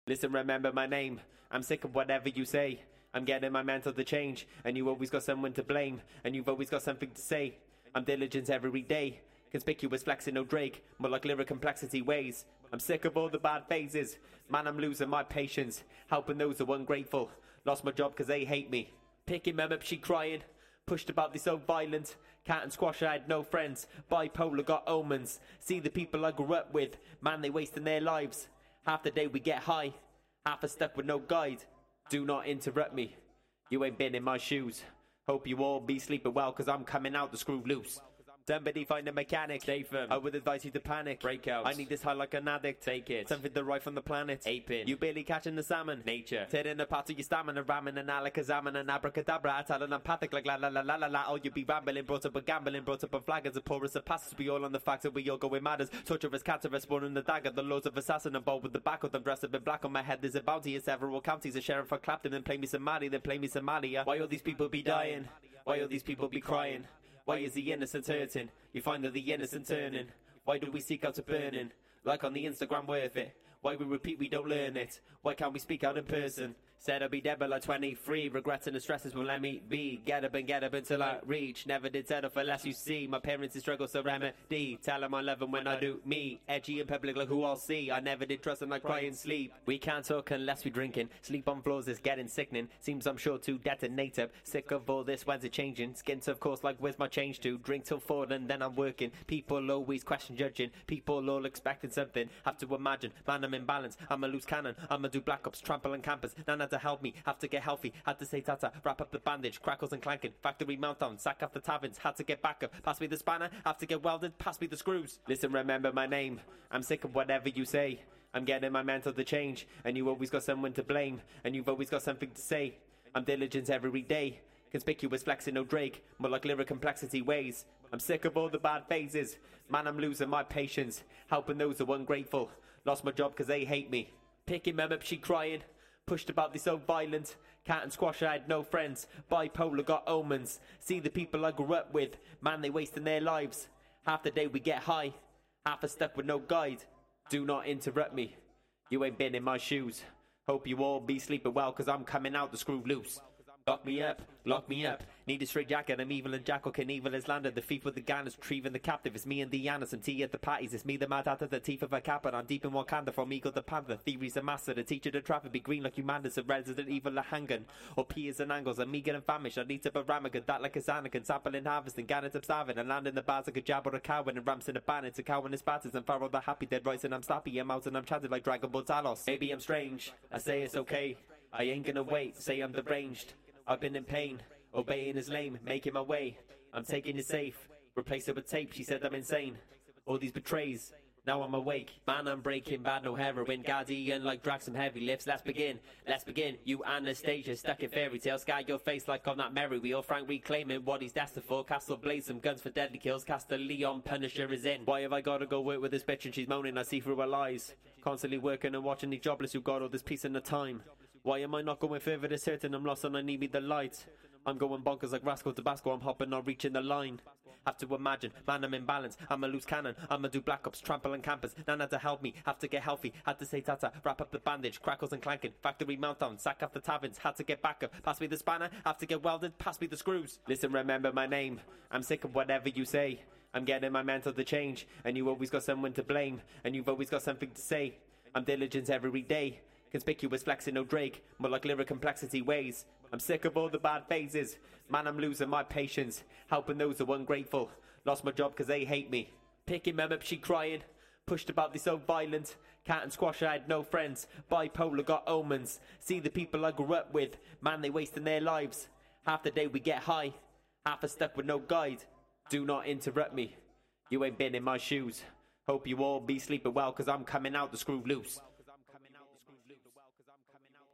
Listen, remember my name. I'm sick of whatever you say. I'm getting my mental to change, and you always got someone to blame, and you've always got something to say. I'm diligent every day, conspicuous flexing no Drake, more like lyric complexity ways. I'm sick of all the bad phases, man I'm losing my patience, helping those who are ungrateful. Lost my job cause they hate me. Picking mum up, she crying, pushed about this so violent. Cat and squash, I had no friends, bipolar got omens. See the people I grew up with, man they wasting their lives. Half the day we get high, half are stuck with no guide. Do not interrupt me, you ain't been in my shoes. Hope you all be sleeping well cause I'm coming out the screw loose. Somebody find a mechanic. Stay firm. I would advise you to panic. Breakout. I need this high like an addict. Take it. Something to right from the planet. Aping. You barely catching the salmon. Nature. Tearing apart of your stamina, ramming and alakazam and abracadabra. Italian empathic like la la la la la la. All you be rambling, brought up a gambling, brought up a flag as a porous of passes. We all on the facts that we all going mad as torturous, cancerous, born in the dagger. The laws of assassin and bold with the back of them dressed up in black on my head. There's a bounty in several counties. A sheriff for Clapton, then play me Somali, then play me Somalia. Why all these people be dying? Why all these people be crying? Why is the innocent hurting? You find that the innocent turning. Why do we seek out to burning? Like on the Instagram worth it. Why we repeat we don't learn it? Why can't we speak out in person? Said I'll be dead by like 23. Regretting the stresses won't let me be. Get up until I reach. Never did settle for less you see. My parents' struggle so remedy. Tell them I love them when I do me. Edgy in public like who I'll see. I never did trust them like cry and sleep. We can't talk unless we drinking. Sleep on floors is getting sickening. Seems I'm sure to detonate up. Sick of all this, when's it changing? Skins of course like where's my change to? Drink till 4 and then I'm working. People always question judging. People all expecting something. Have to imagine, man I'm in balance. I'm a loose cannon. I'ma do black ops, trample and campus. Nana to help me, have to get healthy. Had to say tata, wrap up the bandage. Crackles and clanking, factory meltdown. Sack off the taverns, had to get back up. Pass me the spanner, have to get welded. Pass me the screws. Listen, remember my name. I'm sick of whatever you say. I'm getting my mental to change, and you always got someone to blame, and you've always got something to say. I'm diligent every day, conspicuous flexing no Drake, more like lyric complexity ways. I'm sick of all the bad phases, man I'm losing my patience, helping those who are ungrateful. Lost my job cause they hate me. Picking mum up, she crying, pushed about this so violent. Cat and squash, I had no friends, bipolar got omens. See the people I grew up with, man they wasting their lives. Half the day we get high, half are stuck with no guide. Do not interrupt me, you ain't been in my shoes. Hope you all be sleeping well cause I'm coming out the screw loose. Lock me up, need a straight jacket, I'm evil and Jackal can evil as landed. The thief with the gun is retrieving the captive. It's me and the Anderson, tea at the parties. It's me the mad out of the teeth of a cap. And I'm deep in Wakanda from Eagle the Panther. Theory's a master, the teacher the traffic. Be green like Humandus, a resident evil a hangan. Or peers and angles, I'm meager and famished. I need to baramagan, that like a Xanacan. Sampling harvesting, Gannet up starving. And land in the bars like a jab or a cow. And ramps in a ban, it's a cow and his batters. And Pharaoh the happy dead rising, I'm slappy. I'm out and I'm chatted like Dragon Ball Talos. Maybe I'm strange, I say it's okay. I ain't gonna wait, say I'm deranged. I've been in pain, obeying is lame, making my way. I'm taking it safe, replace it with tape, she said I'm insane. All these betrays, now I'm awake. Man, I'm breaking bad, no heroin. Guardian like drag some heavy lifts. Let's begin. You Anastasia, stuck in fairy tale. Sky your face like I'm not Mary. We all Frank reclaiming what he's destined for. Castle blaze some guns for deadly kills. Castle Leon, Punisher is in. Why have I gotta go work with this bitch and she's moaning? I see through her lies. Constantly working and watching these jobless who got all this peace in the time. Why am I not going further to certain? I'm lost and I need me the light. I'm going bonkers like Rascal Tabasco. I'm hopping, not reaching the line. Have to imagine, man I'm in balance. I'm a loose cannon, I'ma do black ops, trample and campus. Nana to help me, have to get healthy. Had to say tata, wrap up the bandage. Crackles and clanking, factory meltdown. Sack off the taverns, had to get back up. Pass me the spanner, have to get welded. Pass me the screws. Listen, remember my name. I'm sick of whatever you say. I'm getting my mental to change, and you always got someone to blame, and you've always got something to say. I'm diligent every day, conspicuous flexing no Drake, more like lyric complexity ways. I'm sick of all the bad phases, man I'm losing my patience, helping those who are ungrateful. Lost my job cause they hate me. Picking mum up, she crying, pushed about this so violent. Cat and squash, I had no friends, bipolar got omens. See the people I grew up with, man they wasting their lives. Half the day we get high, half are stuck with no guide. Do not interrupt me, you ain't been in my shoes. Hope you all be sleeping well cause I'm coming out the screw loose.